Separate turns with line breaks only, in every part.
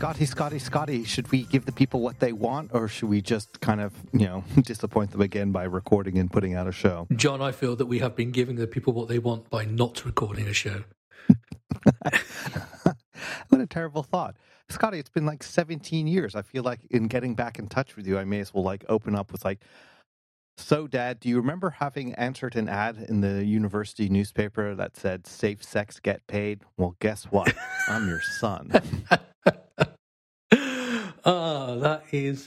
Scotty, should we give the people what they want, or should we just kind of, disappoint them again by recording and putting out a show?
John, I feel that we have been giving the people what they want by not recording a show.
What a terrible thought. Scotty, it's been like 17 years. I feel like in getting back in touch with you, I may as well open up with so, Dad, do you remember having answered an ad in the university newspaper that said, safe sex, get paid? Well, guess what? I'm your son.
That is...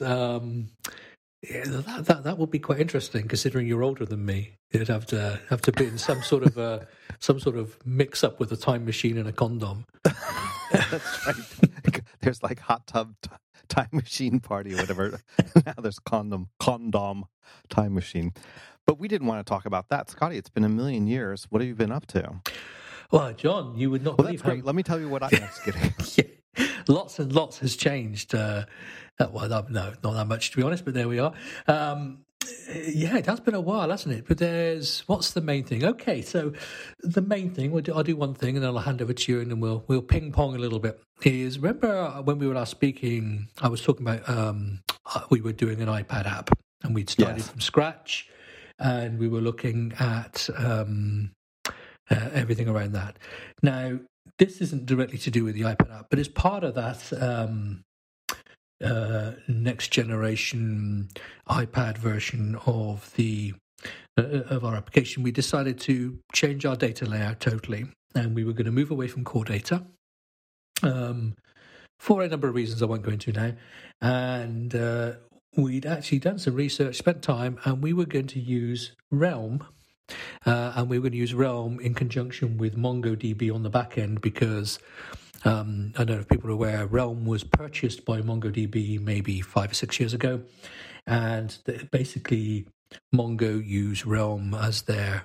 that would be quite interesting, considering you're older than me. You'd have to be in some sort of mix up with a time machine and a condom.
That's right. There's hot tub time machine party or whatever. Now there's condom time machine. But we didn't want to talk about that, Scotty. It's been a million years. What have you been up to?
Well, John, you would not believe
that's great. Let me tell you what I'm just kidding.
Yeah. Lots and lots has changed. No, not that much, to be honest, but there we are. Yeah, it has been a while, hasn't it? But what's the main thing? Okay, so the main thing, I'll do one thing and then I'll hand over to you and then we'll ping pong a little bit. Is remember when we were last speaking, I was talking about we were doing an iPad app and we'd started from scratch and we were looking at everything around that. Now, this isn't directly to do with the iPad app, but as part of that next generation iPad version of our application, we decided to change our data layout totally, and we were going to move away from core data for a number of reasons I won't go into now. And we'd actually done some research, spent time, and we were going to use Realm. And we were going to use Realm in conjunction with MongoDB on the back end because I don't know if people are aware, Realm was purchased by MongoDB maybe 5 or 6 years ago. And basically, Mongo use Realm as their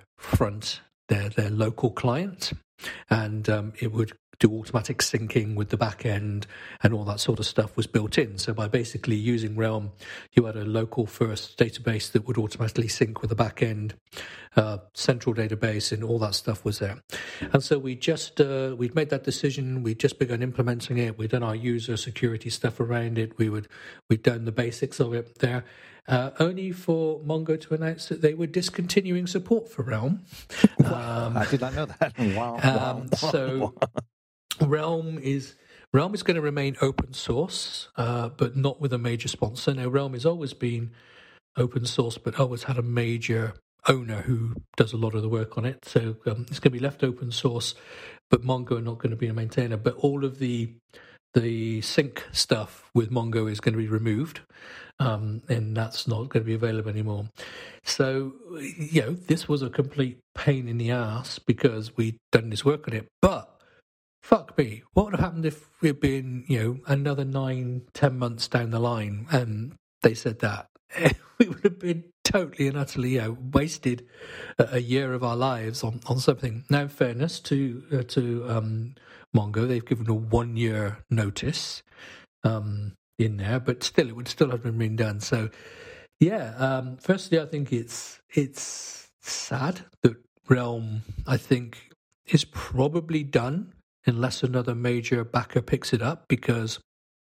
local client. And it would do automatic syncing with the back end and all that sort of stuff was built in. So by basically using Realm, you had a local first database that would automatically sync with the back end, central database, and all that stuff was there. And so we'd made that decision. We'd just begun implementing it. We'd done our user security stuff around it. We'd done the basics of it there. Only for Mongo to announce that they were discontinuing support for Realm.
Wow, I did not know that. Wow.
So Realm is going to remain open source, but not with a major sponsor. Now, Realm has always been open source, but always had a major owner who does a lot of the work on it. So it's going to be left open source, but Mongo are not going to be a maintainer. But all of the sync stuff with Mongo is going to be removed, and that's not going to be available anymore. So, this was a complete pain in the ass because we'd done this work on it. But fuck me, what would have happened if we'd been, another 9-10 months down the line and they said that? We would have been totally and utterly wasted a year of our lives on something. Now, in fairness to Mongo, they've given a 1 year notice in there, but still, it would still have been redone. So, firstly, I think it's sad that Realm, I think, is probably done unless another major backer picks it up, because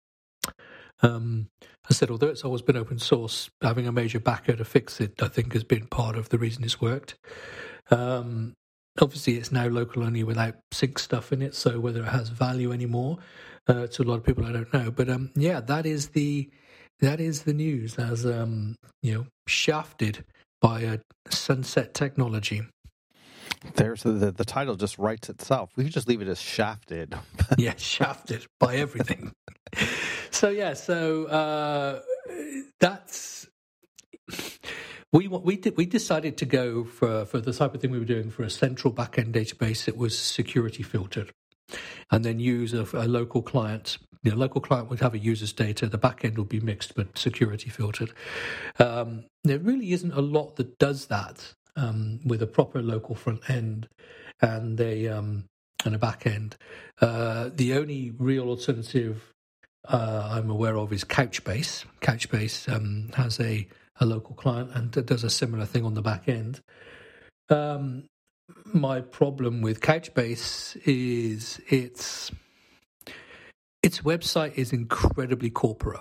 I said, although it's always been open source, having a major backer to fix it, I think, has been part of the reason it's worked. Obviously, it's now local only without sync stuff in it, so whether it has value anymore to a lot of people, I don't know. But that is the news as shafted by a sunset technology.
There's the title just writes itself. We could just leave it as shafted.
Yeah, shafted by everything. So that's we decided to go for the type of thing we were doing for a central backend database that was security filtered, and then use a local client. The local client would have a user's data. The backend would be mixed but security filtered. There really isn't a lot that does that with a proper local front end and a back end. The only real alternative I'm aware of is Couchbase. Couchbase has a local client and does a similar thing on the back end. My problem with Couchbase is its website is incredibly corporate,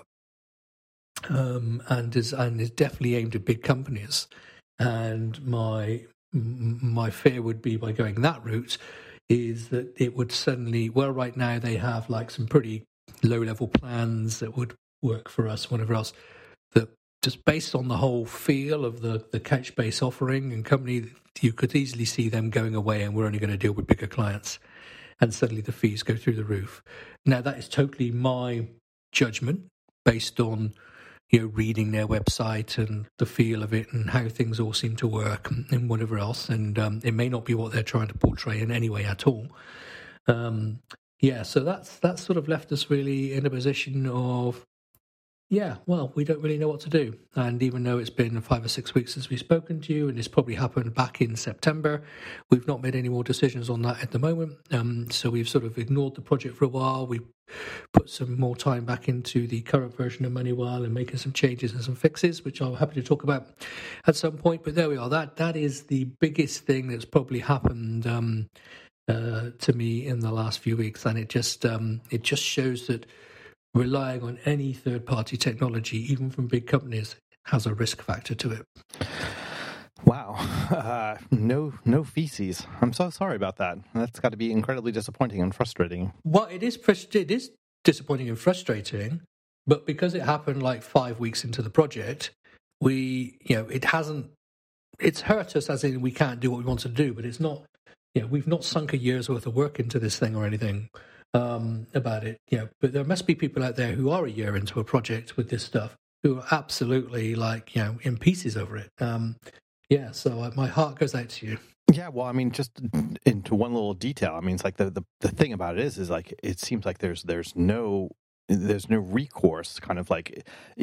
and is definitely aimed at big companies. And my fear would be, by going that route, is that it would suddenly, well, right now they have like some pretty low level plans that would work for us, whatever else, that just based on the whole feel of the Couchbase offering and company, you could easily see them going away, and we're only going to deal with bigger clients, and suddenly the fees go through the roof. Now, that is totally my judgment based on, you know, reading their website and the feel of it and how things all seem to work and whatever else. And it may not be what they're trying to portray in any way at all. So that's sort of left us really in a position of, we don't really know what to do. And even though it's been 5 or 6 weeks since we've spoken to you, and it's probably happened back in September, we've not made any more decisions on that at the moment. So we've sort of ignored the project for a while. We put some more time back into the current version of MoneyWell and making some changes and some fixes, which I'm happy to talk about at some point. But there we are. That is the biggest thing that's probably happened to me in the last few weeks, and it just shows that relying on any third-party technology, even from big companies, has a risk factor to it.
Wow. No feces. I'm so sorry about that. That's got to be incredibly disappointing and frustrating.
Well, it is disappointing and frustrating, but because it happened like 5 weeks into the project, it's hurt us, as in we can't do what we want to do, but it's not, we've not sunk a year's worth of work into this thing or anything about it. But there must be people out there who are a year into a project with this stuff who are absolutely in pieces over it. So my heart goes out to you.
Yeah, well, I mean, just into one little detail. I mean, it's like the thing about it is like it seems like there's no recourse. Kind of like,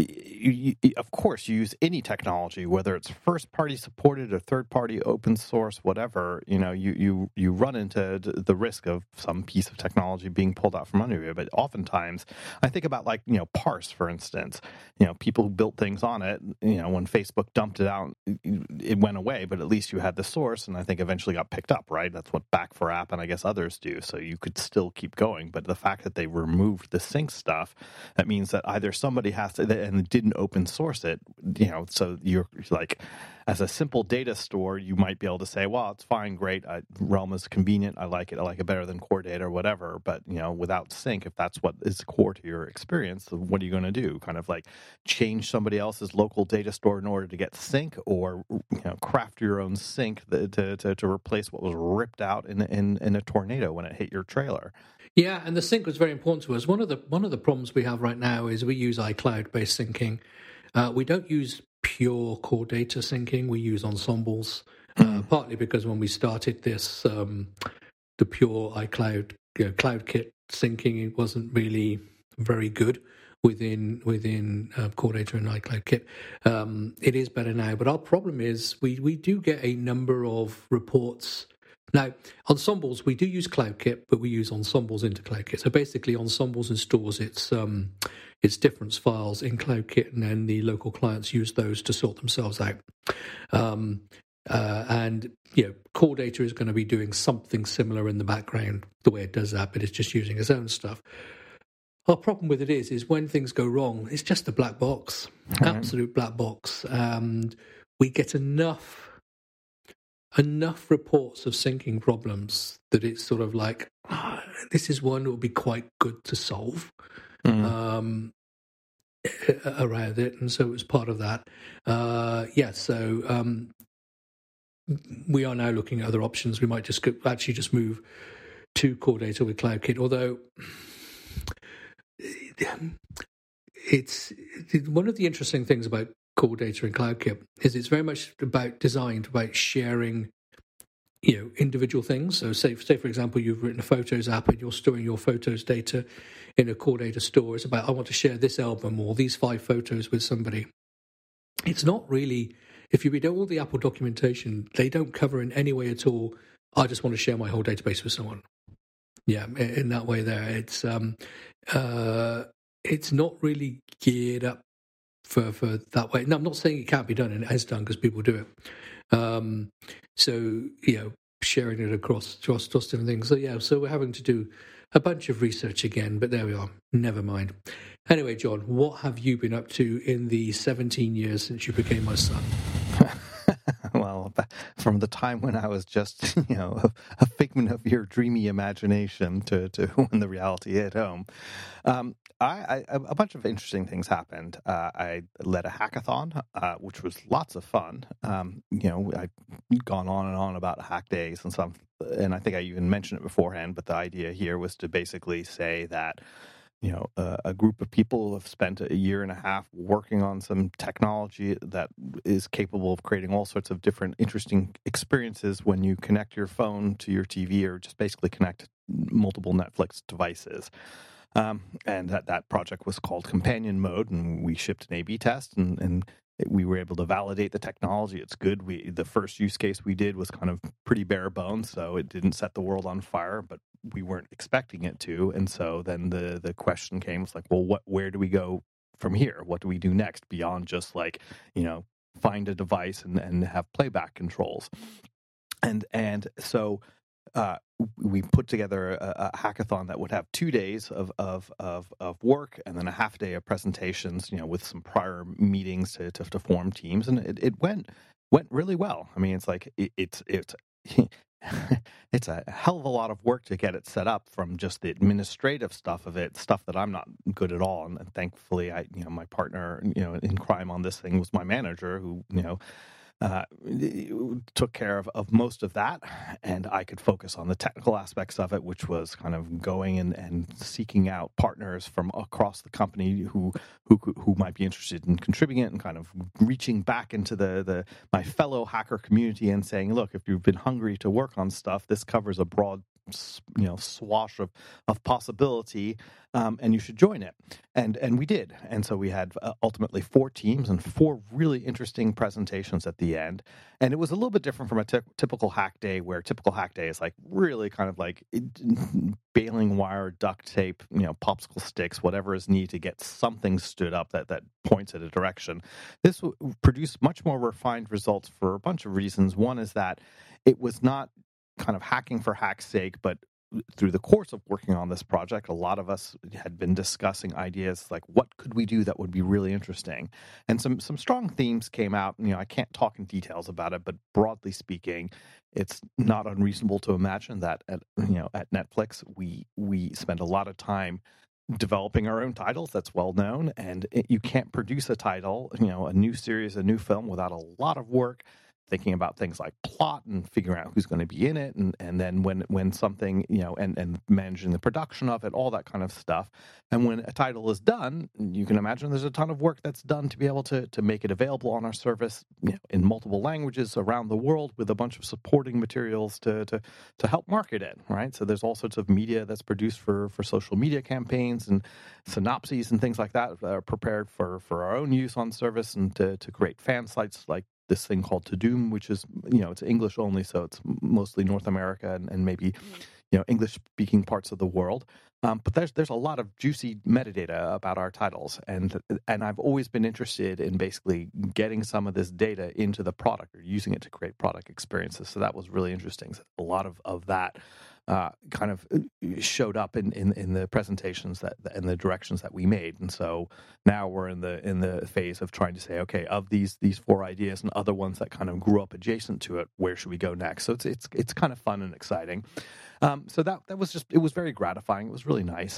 of course, you use any technology, whether it's first party supported or third party open source, whatever. You run into the risk of some piece of technology being pulled out from under you. But oftentimes, I think about Parse, for instance. People who built things on it. When Facebook dumped it out, it went away. But at least you had the source, and I think eventually got picked up. Right? That's what Back4App and I guess others do. So you could still keep going. But the fact that they removed the sync stuff, that means that either somebody has to and didn't open source it, so you're like, as a simple data store, you might be able to say, well, it's fine, great, Realm is convenient, I like it better than Core Data or whatever. But without sync, if that's what is core to your experience, what are you going to do? Kind of like change somebody else's local data store in order to get sync, or craft your own sync to replace what was ripped out in a tornado when it hit your trailer.
Yeah, and the sync was very important to us. One of the problems we have right now is we use iCloud-based syncing. We don't use pure core data syncing. We use ensembles, partly because when we started this, the pure iCloud CloudKit syncing, it wasn't really very good within core data and iCloudKit. It is better now, but our problem is we do get a number of reports. Now, ensembles, we do use CloudKit, but we use ensembles into CloudKit. So basically, ensembles stores its difference files in CloudKit, and then the local clients use those to sort themselves out. And core data is going to be doing something similar in the background, the way it does that, but it's just using its own stuff. Our problem with it is when things go wrong, it's just a black box, absolute black box, and we get enough reports of syncing problems that it's sort of like, this is one that would be quite good to solve around it. And so it was part of that. So we are now looking at other options. We might just move to core data with CloudKit, although it's one of the interesting things about core data and CloudKit is it's very much designed about sharing, individual things. So say for example, you've written a Photos app and you're storing your Photos data in a core data store. It's about, I want to share this album or these 5 photos with somebody. It's not really, if you read all the Apple documentation, they don't cover in any way at all, I just want to share my whole database with someone. Yeah, in that way there. It's not really geared up for that way. Now, I'm not saying it can't be done, and it has done because people do it. Sharing it across different things. So we're having to do a bunch of research again, but there we are. Never mind. Anyway, John, what have you been up to in the 17 years since you became my son?
Well, from the time when I was just, a figment of your dreamy imagination to when the reality hit home, a bunch of interesting things happened. I led a hackathon, which was lots of fun. I've gone on and on about hack days and stuff, and I think I even mentioned it beforehand, but the idea here was to basically say that a group of people have spent a year and a half working on some technology that is capable of creating all sorts of different interesting experiences when you connect your phone to your TV or just basically connect multiple Netflix devices. And that project was called Companion Mode, and we shipped an A/B test, and we were able to validate the technology. It's good. The first use case we did was kind of pretty bare bones, so it didn't set the world on fire, but we weren't expecting it to. And so then the question came, it's like, well, where do we go from here? What do we do next beyond just find a device and have playback controls? And so we put together a hackathon that would have 2 days of work and then a half day of presentations, with some prior meetings to form teams, and it went really well. I mean, it's like it's it's a hell of a lot of work to get it set up, from just the administrative stuff of it, stuff that I'm not good at all, and thankfully my partner in crime on this thing was my manager, who took care of most of that, and I could focus on the technical aspects of it, which was kind of going and seeking out partners from across the company who might be interested in contributing it, and kind of reaching back into my fellow hacker community and saying, look, if you've been hungry to work on stuff, this covers a broad swash of possibility, and you should join it. And we did. And so we had ultimately 4 teams and 4 really interesting presentations at the end. And it was a little bit different from a typical hack day, where typical hack day is like really kind of like baling wire, duct tape, popsicle sticks, whatever is needed to get something stood up that points at a direction. This produced much more refined results for a bunch of reasons. One is that it was not kind of hacking for hack's sake, but through the course of working on this project, a lot of us had been discussing ideas like, what could we do that would be really interesting? And some strong themes came out. I can't talk in details about it, but broadly speaking, it's not unreasonable to imagine that at Netflix, we spend a lot of time developing our own titles. That's well known, and you can't produce a title, a new series, a new film, without a lot of work thinking about things like plot and figuring out who's going to be in it, and then when something, and managing the production of it, all that kind of stuff. And when a title is done, you can imagine there's a ton of work that's done to be able to make it available on our service, in multiple languages around the world, with a bunch of supporting materials to help market it, right? So there's all sorts of media that's produced for social media campaigns, and synopses and things like that are prepared for our own use on service, and to create fan sites like this thing called Todoom, which is, it's English only, so it's mostly North America and maybe, English-speaking parts of the world. But there's a lot of juicy metadata about our titles, and I've always been interested in basically getting some of this data into the product, or using it to create product experiences. So that was really interesting. So a lot of that kind of showed up in the presentations and the directions that we made. And so now we're in the phase of trying to say, okay, of these 4 ideas and other ones that kind of grew up adjacent to it, where should we go next? So it's kind of fun and exciting. So that was it was very gratifying. It was really nice.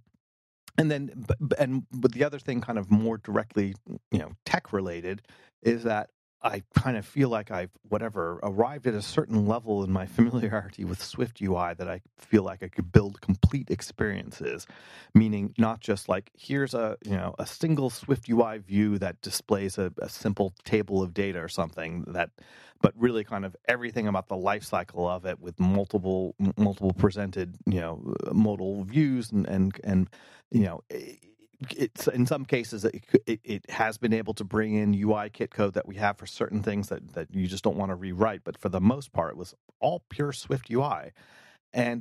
And then, but the other thing, kind of more directly, tech related, is that I kind of feel like I've arrived at a certain level in my familiarity with Swift UI that I feel like I could build complete experiences, meaning not just like, here's a single Swift UI view that displays a simple table of data or something, but really kind of everything about the life cycle of it, with multiple presented modal views, and it's in some cases it has been able to bring in UI kit code that we have for certain things that you just don't want to rewrite, but for the most part it was all pure Swift UI. And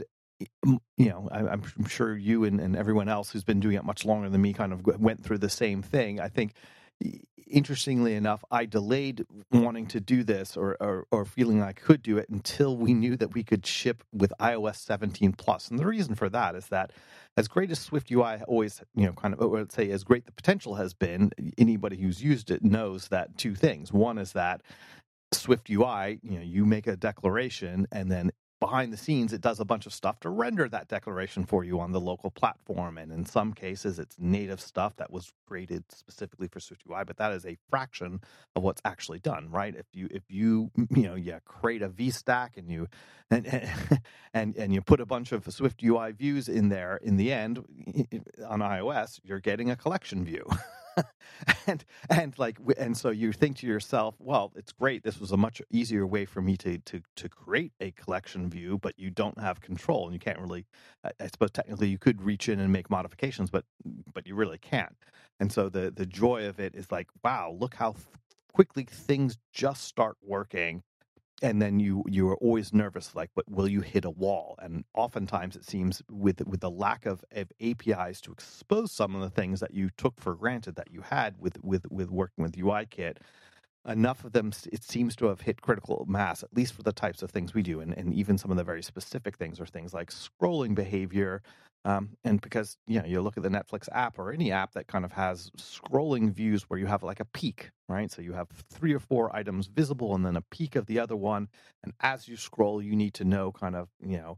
I'm sure you and everyone else who's been doing it much longer than me kind of went through the same thing. I think interestingly enough, I delayed wanting to do this or feeling I could do it until we knew that we could ship with iOS 17 Plus. And the reason for that is that as great as Swift UI always, kind of, let's say, as great the potential has been, anybody who's used it knows that two things. One is that Swift UI, you make a declaration and then behind the scenes, it does a bunch of stuff to render that declaration for you on the local platform. And in some cases, it's native stuff that was created specifically for SwiftUI, but that is a fraction of what's actually done, right? If you create a VStack and you and you put a bunch of SwiftUI views in there, in the end, on iOS, you're getting a collection view. and so you think to yourself, well, it's great. This was a much easier way for me to create a collection view, but you don't have control, and you can't really. I suppose technically you could reach in and make modifications, but you really can't. And so the joy of it is like, wow, look how quickly things just start working. And then you are always nervous, like, but will you hit a wall? And oftentimes it seems with the lack of APIs to expose some of the things that you took for granted that you had with working with UIKit, enough of them, it seems to have hit critical mass, at least for the types of things we do. And even some of the very specific things are things like scrolling behavior. And because, you look at the Netflix app or any app that kind of has scrolling views where you have like a peak, right? So you have 3 or 4 items visible and then a peak of the other one. And as you scroll, you need to know kind of,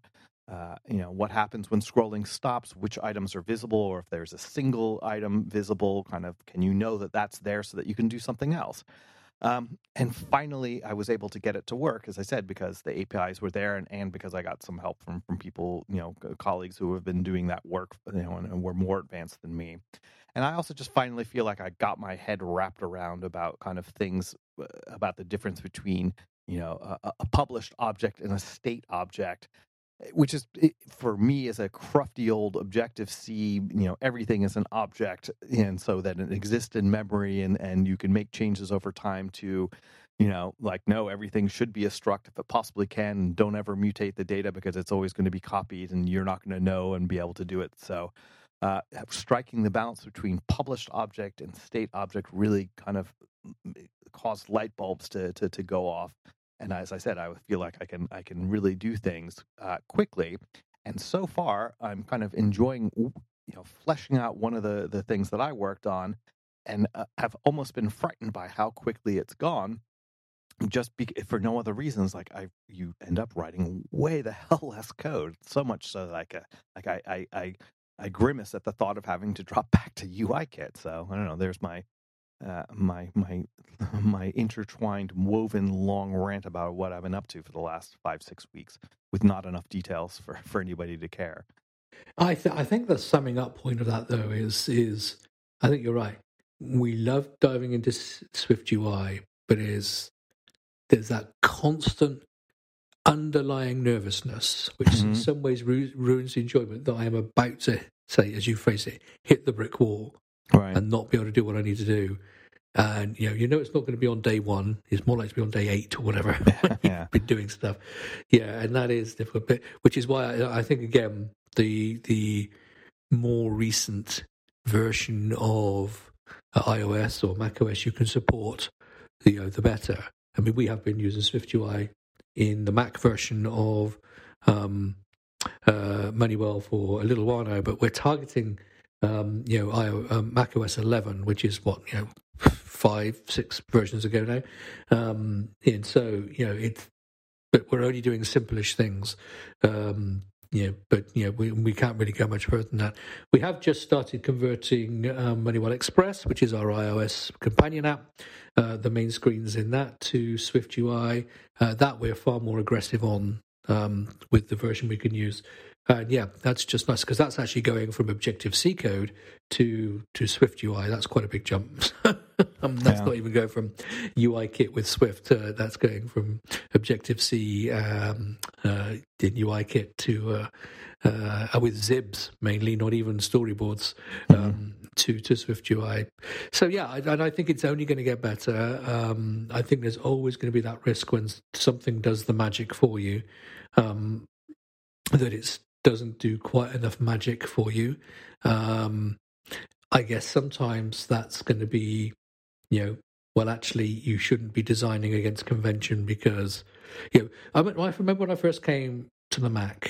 what happens when scrolling stops, which items are visible, or if there's a single item visible, kind of, can you know that that's there so that you can do something else? And finally, I was able to get it to work, as I said, because the APIs were there and because I got some help from people, colleagues who have been doing that work, and were more advanced than me. And I also just finally feel like I got my head wrapped around about kind of things about the difference between, a published object and a state object, which is, for me, as a crufty old Objective-C, everything is an object, and so that it exists in memory, and you can make changes over time to, no, everything should be a struct if it possibly can, and don't ever mutate the data because it's always going to be copied, and you're not going to know and be able to do it. So striking the balance between published object and state object really kind of caused light bulbs to go off. And as I said, I feel like I can really do things quickly. And so far, I'm kind of enjoying, fleshing out one of the things that I worked on, and have almost been frightened by how quickly it's gone. Just for no other reasons, like you end up writing way the hell less code. So much so that I grimace at the thought of having to drop back to UIKit. So I don't know. There's my intertwined, woven long rant about what I've been up to for the last 5-6 weeks, with not enough details for anybody to care.
I think the summing up point of that, though, is I think you're right. We love diving into Swift UI, but there's that constant underlying nervousness, which in some ways ruins the enjoyment, that I am about to say, as you phrase it, hit the brick wall.
Right.
And not be able to do what I need to do. And, it's not going to be on day 1. It's more likely to be on day 8 or whatever.
Yeah.
Been doing stuff. Yeah, and that is difficult. But, which is why I think, again, the more recent version of iOS or macOS you can support, the better. I mean, we have been using SwiftUI in the Mac version of Moneywell for a little while now, but we're targeting macOS 11, which is 5-6 versions ago now, and so but we're only doing simplish things, but we can't really go much further than that. We have just started converting Moneywell Express, which is our iOS companion app, the main screens in that, to Swift UI. That we're far more aggressive on with the version we can use. And that's just nice, because that's actually going from Objective-C code to Swift UI. That's quite a big jump. That's not even going from UIKit with Swift. That's going from Objective-C in UIKit to with Zibs mainly, not even storyboards, to Swift UI. So and I think it's only going to get better. I think there's always going to be that risk when something does the magic for you, that it doesn't do quite enough magic for you. I guess sometimes that's going to be well, actually, you shouldn't be designing against convention because, I remember when I first came to the Mac.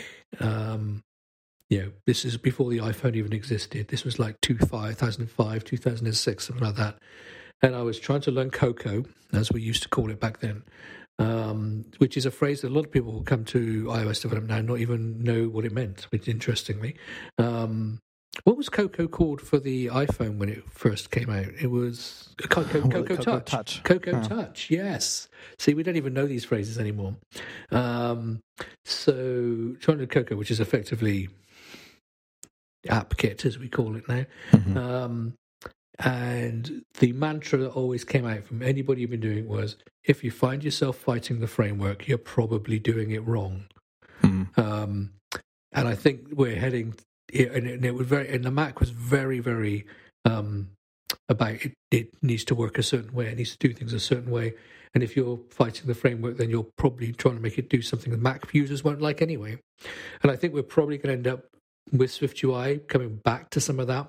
This is before the iPhone even existed. This was like 2005, 2006, something like that. And I was trying to learn Cocoa, as we used to call it back then, which is a phrase that a lot of people who come to iOS development now not even know what it meant, which interestingly. What was Cocoa called for the iPhone when it first came out? It was Cocoa Touch. Cocoa Touch, yes. See, we don't even know these phrases anymore. So, trying to Cocoa, which is effectively AppKit, as we call it now.
Mm-hmm.
And the mantra that always came out from anybody who'd been doing it was, if you find yourself fighting the framework, you're probably doing it wrong.
Mm-hmm.
And I think we're heading, and it was very, and the Mac was very, very about it needs to work a certain way, it needs to do things a certain way. And if you're fighting the framework, then you're probably trying to make it do something that Mac users won't like anyway. And I think we're probably going to end up with SwiftUI coming back to some of that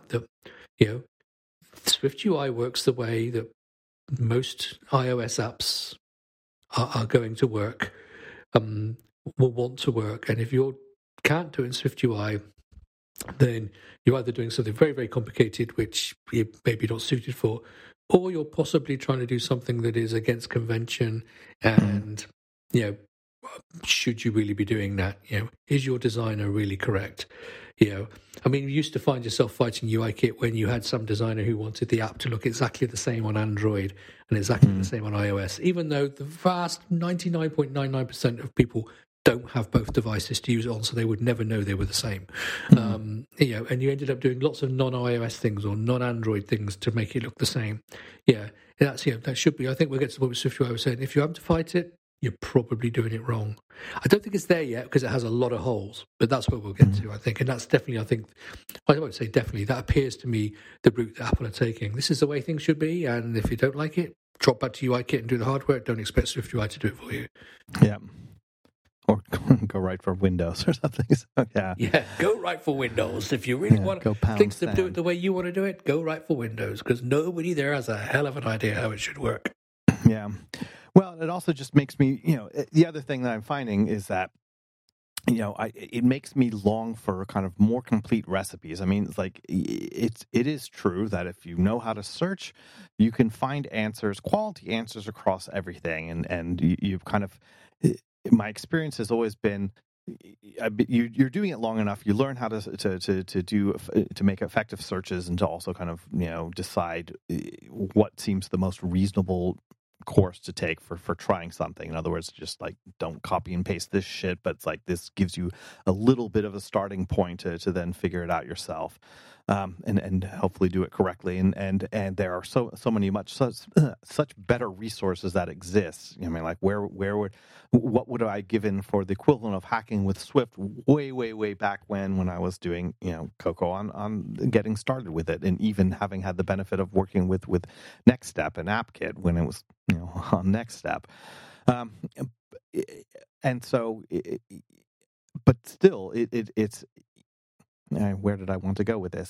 SwiftUI works the way that most iOS apps are going to work, will want to work. And if you can't do it in SwiftUI, then you're either doing something very, very complicated, which you're maybe not suited for, or you're possibly trying to do something that is against convention. And, should you really be doing that? Is your designer really correct? You used to find yourself fighting UIKit when you had some designer who wanted the app to look exactly the same on Android and exactly the same on iOS, even though the vast 99.99% of people don't have both devices to use it on, so they would never know they were the same. And you ended up doing lots of non-iOS things or non-Android things to make it look the same. That should be. I think we'll get to the point with SwiftUI. I was saying, if you have to fight it, you're probably doing it wrong. I don't think it's there yet because it has a lot of holes, but that's where we'll get to, I think. And that's definitely, I won't say definitely, that appears to me the route that Apple are taking. This is the way things should be, and if you don't like it, drop back to UIKit and do the hard work. Don't expect SwiftUI to do it for you.
Yeah. Or go right for Windows or something. So,
yeah, go right for Windows. If you really want things to do it the way you want to do it, go right for Windows, because nobody there has a hell of an idea how it should work.
Yeah. Well, it also just makes me, the other thing that I'm finding is that, it makes me long for kind of more complete recipes. I mean, it's like, it is true that if you know how to search, you can find answers, quality answers across everything. And you've kind of, my experience has always been, you're doing it long enough, you learn how to make effective searches and to also kind of, decide what seems the most reasonable course to take for trying something. In other words, just like don't copy and paste this shit, but it's like this gives you a little bit of a starting point to then figure it out yourself, and hopefully do it correctly. And there are so many such better resources that exist. I mean, like what would I given for the equivalent of hacking with Swift way back when I was doing Cocoa on getting started with it, and even having had the benefit of working with NextStep and AppKit when it was on NextStep, and so but still it's where did I want to go with this?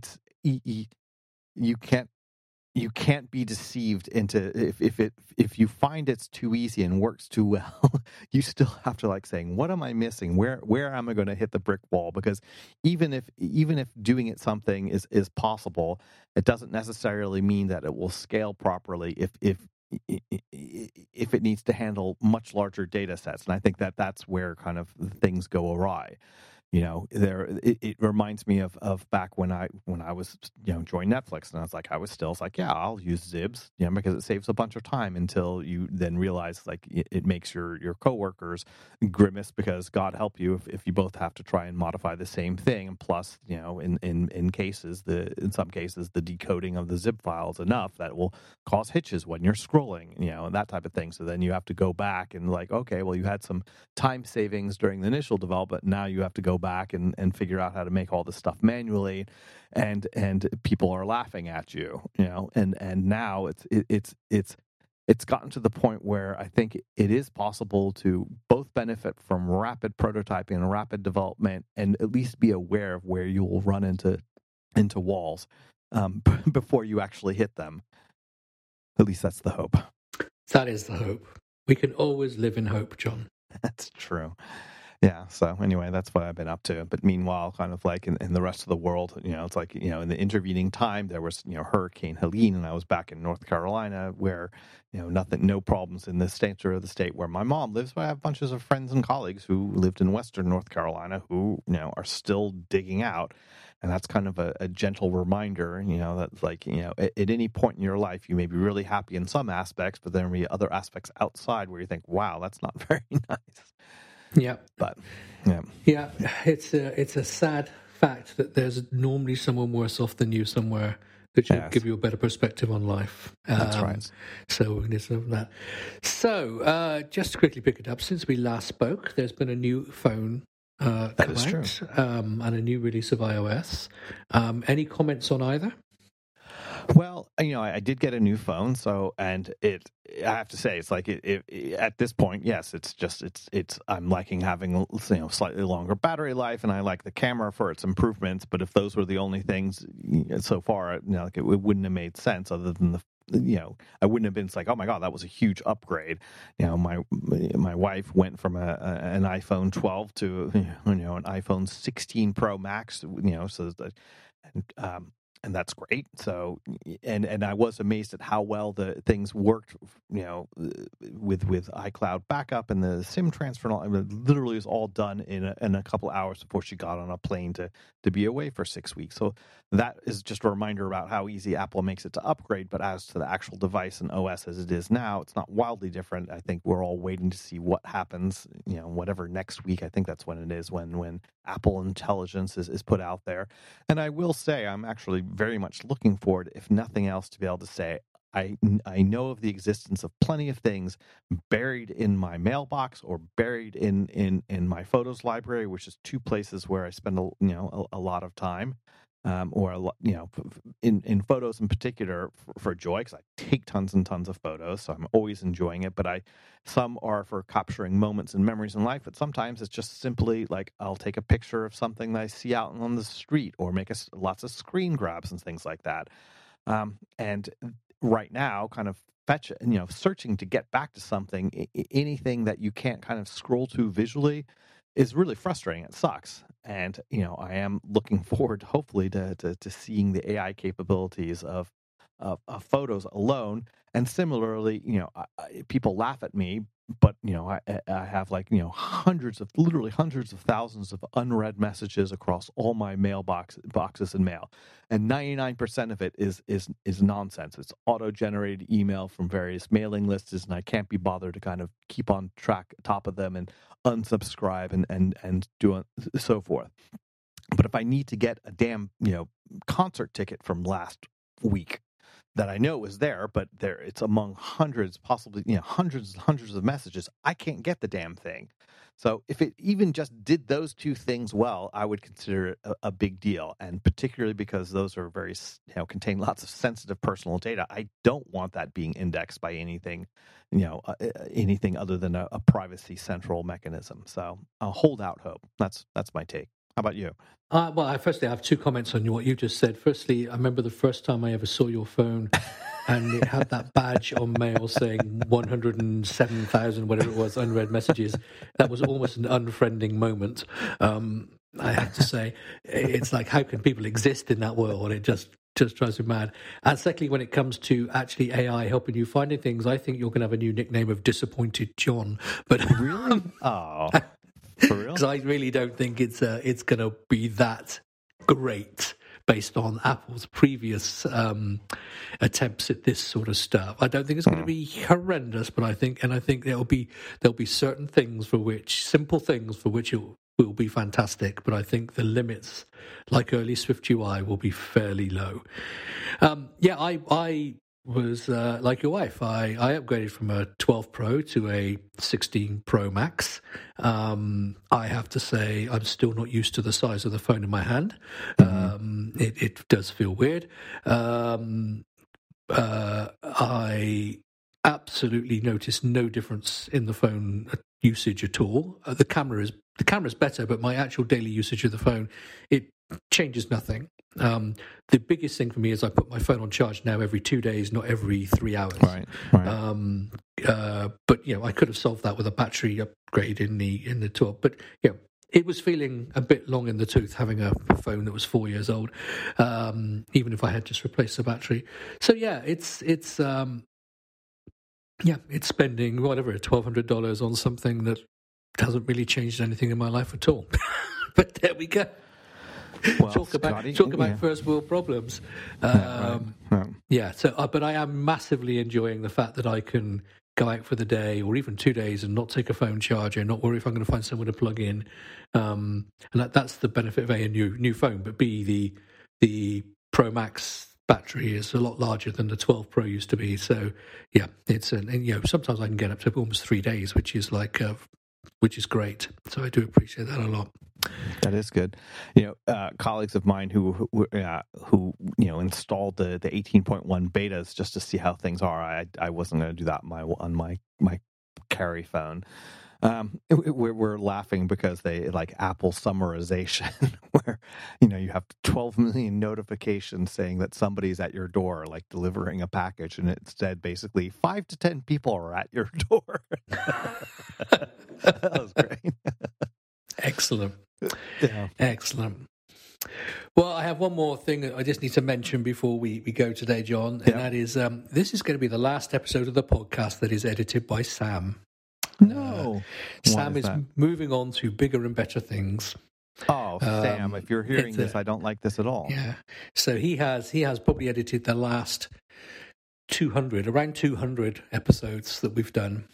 You can't be deceived into if you find it's too easy and works too well, you still have to saying, what am I missing? Where am I going to hit the brick wall? Because even if doing it something is possible, it doesn't necessarily mean that it will scale properly if it needs to handle much larger data sets. And I think that's where kind of things go awry. It reminds me of back when I was joined Netflix, and I was still yeah, I'll use Zibs because it saves a bunch of time, until you then realize it makes your coworkers grimace, because God help you if you both have to try and modify the same thing, and plus in some cases the decoding of the zip file is enough that will cause hitches when you're scrolling, and that type of thing. So then you have to go back and okay, well, you had some time savings during the initial development, now you have to go back and figure out how to make all this stuff manually, and people are laughing at you, and now it's gotten to the point where I think it is possible to both benefit from rapid prototyping and rapid development, and at least be aware of where you will run into walls before you actually hit them. At least that's the hope.
That is the hope. We can always live in hope, John.
That's true. Yeah. So anyway, that's what I've been up to. But meanwhile, kind of like in the rest of the world, it's like, in the intervening time, there was, Hurricane Helene, and I was back in North Carolina where, no problems in the state or the state where my mom lives. But I have bunches of friends and colleagues who lived in Western North Carolina who, are still digging out. And that's kind of a gentle reminder, that like, at any point in your life, you may be really happy in some aspects, but there may be other aspects outside where you think, wow, that's not very nice.
Yeah,
but
yeah, it's a sad fact that there's normally someone worse off than you somewhere that should give you a better perspective on life.
That's right.
So we need some of that. So just to quickly pick it up, since we last spoke, there's been a new phone come out, and a new release of iOS. Any comments on either?
Well, I did get a new phone, I have to say, it's like at this point, yes, I'm liking having slightly longer battery life, and I like the camera for its improvements. But if those were the only things so far, like it wouldn't have made sense other than I wouldn't have been like, oh my God, that was a huge upgrade. My wife went from an iPhone 12 to an iPhone 16 Pro Max. And that's great. So, and I was amazed at how well the things worked, with iCloud backup and the SIM transfer. And all, literally, it was all done in a couple hours before she got on a plane to be away for 6 weeks. So that is just a reminder about how easy Apple makes it to upgrade. But as to the actual device and OS as it is now, it's not wildly different. I think we're all waiting to see what happens. Whatever next week. I think that's when it is when Apple Intelligence is put out there. And I will say, I'm actually very much looking forward, if nothing else, to be able to say I know of the existence of plenty of things buried in my mailbox or buried in my photos library, which is two places where I spend a lot of time, in photos in particular for joy, because I take tons and tons of photos, so I'm always enjoying it. But some are for capturing moments and memories in life, but sometimes it's just simply like I'll take a picture of something that I see out on the street, or make lots of screen grabs and things like that. And right now, kind of searching to get back to something, anything that you can't kind of scroll to visually is really frustrating. It sucks. And, I am looking forward, hopefully, to seeing the AI capabilities of photos alone. And similarly, people laugh at me, but, I have literally hundreds of thousands of unread messages across all my boxes and mail. And 99% of it is nonsense. It's auto-generated email from various mailing lists, and I can't be bothered to kind of keep on top of them and unsubscribe and do so forth. But if I need to get a damn, concert ticket from last week that I know is there, but it's among hundreds, possibly, hundreds and hundreds of messages, I can't get the damn thing. So if it even just did those two things well, I would consider it a big deal. And particularly because those are very, contain lots of sensitive personal data, I don't want that being indexed by anything, anything other than a privacy central mechanism. So I'll hold out hope. That's my take. How about you?
Well, firstly, I have two comments on what you just said. Firstly, I remember the first time I ever saw your phone, and it had that badge on mail saying 107,000, whatever it was, unread messages. That was almost an unfriending moment. I have to say, it's like, how can people exist in that world? It just drives me mad. And secondly, when it comes to actually AI helping you finding things, I think you're going to have a new nickname of Disappointed John. But
really? Oh. For real?
Because I really don't think it's going to be that great based on Apple's previous attempts at this sort of stuff. I don't think it's going to be horrendous, but I think there'll be certain things simple things for which it will be fantastic. But I think the limits, like early SwiftUI, will be fairly low. I was like your wife. I upgraded from a 12 Pro to a 16 Pro Max. I have to say I'm still not used to the size of the phone in my hand. It does feel weird. I absolutely noticed no difference in the phone usage at all. The camera is better, but my actual daily usage of the phone, it changes nothing. The biggest thing for me is I put my phone on charge now every 2 days, not every 3 hours.
Right.
But I could have solved that with a battery upgrade in the tool. But it was feeling a bit long in the tooth having a phone that was 4 years old, even if I had just replaced the battery. So it's spending $1,200 on something that hasn't really changed anything in my life at all. But there we go.
Well,
talk about first world problems. So, but I am massively enjoying the fact that I can go out for the day or even 2 days and not take a phone charger, not worry if I'm going to find somewhere to plug in. And that's the benefit of a new phone. But B, the Pro Max battery is a lot larger than the 12 Pro used to be. So it's sometimes I can get up to almost 3 days, which is great. So I do appreciate that a lot.
That is good. Colleagues of mine who installed the 18.1 betas just to see how things are. I wasn't going to do that on my carry phone. We're laughing because they like Apple summarization, where you have 12 million notifications saying that somebody's at your door, like delivering a package, and it said basically 5 to 10 people are at your door. That was great.
Excellent.
Yeah.
Excellent. Well, I have one more thing that I just need to mention before we go today, John, and that is this is going to be the last episode of the podcast that is edited by Sam.
No.
Sam is moving on to bigger and better things.
Oh, Sam, if you're hearing this, I don't like this at all.
Yeah. So he has probably edited the last around 200 episodes that we've done.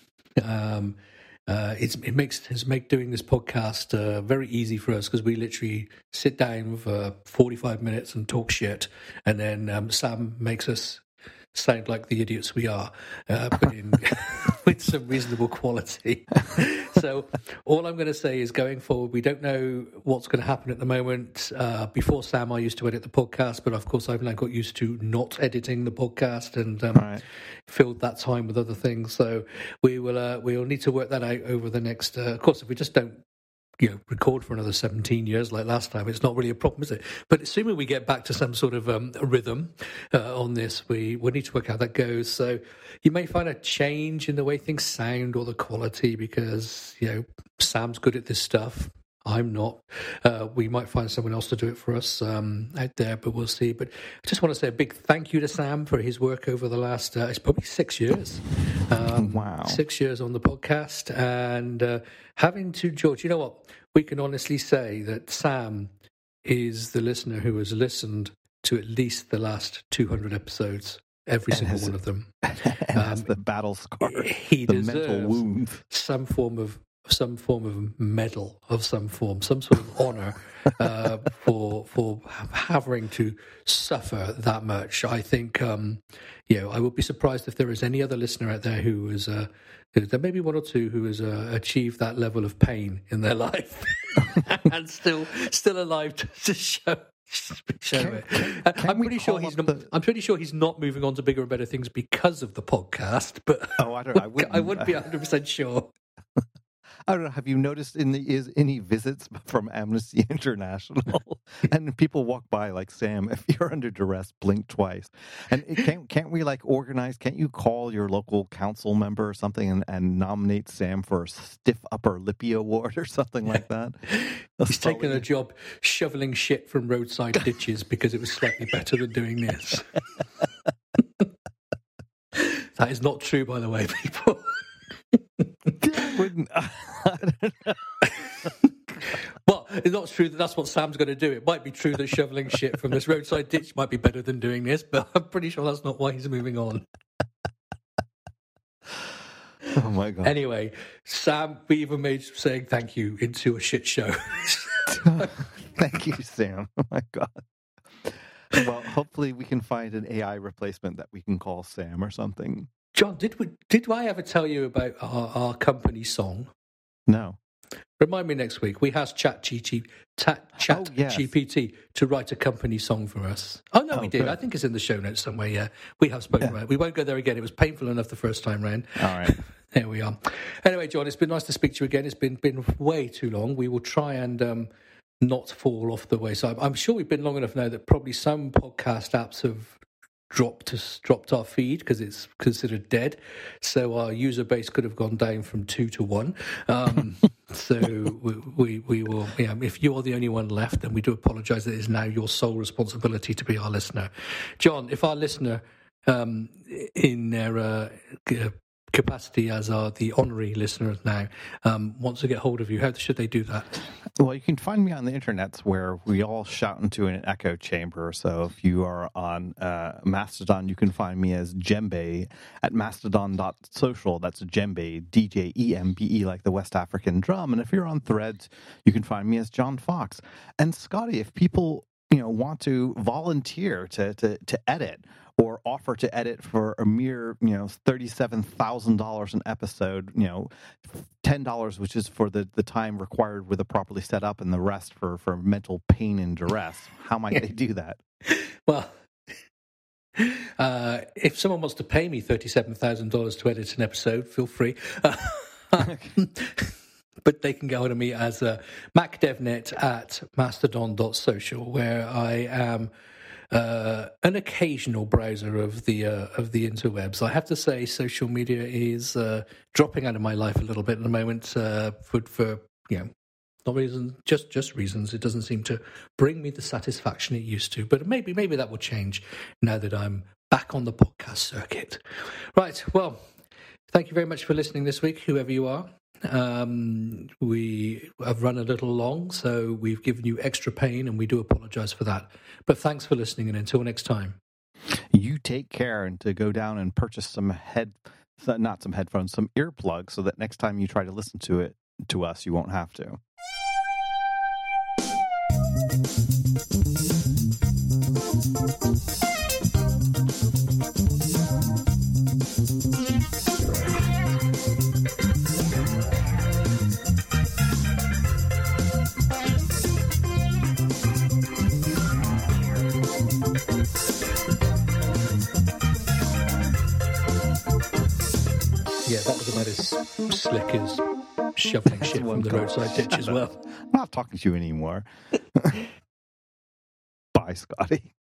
It makes doing this podcast very easy for us because we literally sit down for 45 minutes and talk shit, and then Sam makes us sound like the idiots we are, but in with some reasonable quality. So all I'm going to say is, going forward, we don't know what's going to happen at the moment. Before Sam, I used to edit the podcast, but of course I've now got used to not editing the podcast and filled that time with other things. So we'll need to work that out over the next. Of course, if we just don't record for another 17 years like last time, it's not really a problem, is it? But assuming we get back to some sort of rhythm on this, we need to work out how that goes. So you may find a change in the way things sound or the quality because, Sam's good at this stuff. I'm not. We might find someone else to do it for us out there, but we'll see. But I just want to say a big thank you to Sam for his work over the last, it's probably 6 years.
Wow.
6 years on the podcast. And having to, George, you know what? We can honestly say that Sam is the listener who has listened to at least the last 200 episodes, every single one of them.
And has the battle scar,
he
the
deserves
mental wound.
some form of medal of some form, some sort of honor for having to suffer that much. I think, I would be surprised if there is any other listener out there who is, there may be one or two who has achieved that level of pain in their life and still alive to show it. I'm pretty sure he's not moving on to bigger and better things because of the podcast. But I wouldn't be 100% sure.
I don't know. Have you noticed any visits from Amnesty International? And people walk by like, Sam, if you're under duress, blink twice. And can't we organize? Can't you call your local council member or something and nominate Sam for a stiff upper lippy award or something like that?
He's taken a job shoveling shit from roadside ditches because it was slightly better than doing this. That is not true, by the way, people.
I don't know.
Well, it's not true that that's what Sam's going to do. It might be true that shoveling shit from this roadside ditch might be better than doing this, but I'm pretty sure that's not why he's moving on.
Oh my God.
Anyway, Sam, we even made saying thank you into a shit show.
Thank you, Sam. Oh my God. Well, hopefully we can find an AI replacement that we can call Sam or something.
John, did I ever tell you about our company song?
No.
Remind me next week. We asked ChatGPT to write a company song for us. Oh, no, we did. Good. I think it's in the show notes somewhere, yeah. We have spoken about it. We won't go there again. It was painful enough the first time round.
All right.
There we are. Anyway, John, it's been nice to speak to you again. It's been way too long. We will try and not fall off the wayside. I'm sure we've been long enough now that probably some podcast apps have dropped our feed because it's considered dead. So our user base could have gone down from 2 to 1. So we will. Yeah, if you are the only one left, then we do apologise. It is now your sole responsibility to be our listener, John. If our listener, in their capacity as the honorary listeners now, wants to get hold of you, how should they do that?
Well, you can find me on the internets where we all shout into an echo chamber. So if you are on Mastodon, you can find me as Djembe at mastodon.social. That's Djembe, DJEMBE, like the West African drum. And if you're on Threads, you can find me as John Fox. And Scotty, if people want to volunteer to edit or offer to edit for a mere $37,000 an episode, $10, which is for the time required with a properly set up, and the rest for mental pain and duress, how might they do that?
Well, if someone wants to pay me $37,000 to edit an episode, feel free. But they can get hold of me as MacDevNet at mastodon.social, where I am an occasional browser of the interwebs. I have to say, social media is dropping out of my life a little bit at the moment for not reasons, just reasons. It doesn't seem to bring me the satisfaction it used to. But maybe that will change now that I'm back on the podcast circuit. Right. Well, thank you very much for listening this week, whoever you are. We have run a little long, so we've given you extra pain, and we do apologise for that. But thanks for listening, and until next time.
You take care, and to go down and purchase some headphones, some earplugs, so that next time you try to listen to us, you won't have to.
Yeah, that was about as slick as shoveling shit from the roadside ditch as well.
I'm not talking to you anymore. Bye, Scotty.